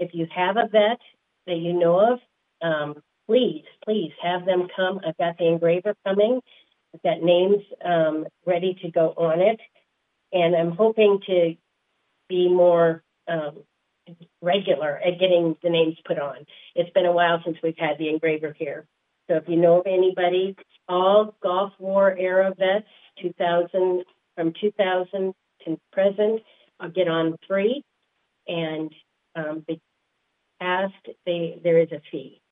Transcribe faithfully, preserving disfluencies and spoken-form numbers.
if you have a vet that you know of, um, please, please have them come. I've got the engraver coming. I've got names um, ready to go on it. And I'm hoping to be more um, regular at getting the names put on. It's been a while since we've had the engraver here. So if you know of anybody, all Gulf War era vets, two thousand from two thousand to present, I'll get on free. And um, the past, they, there is a fee.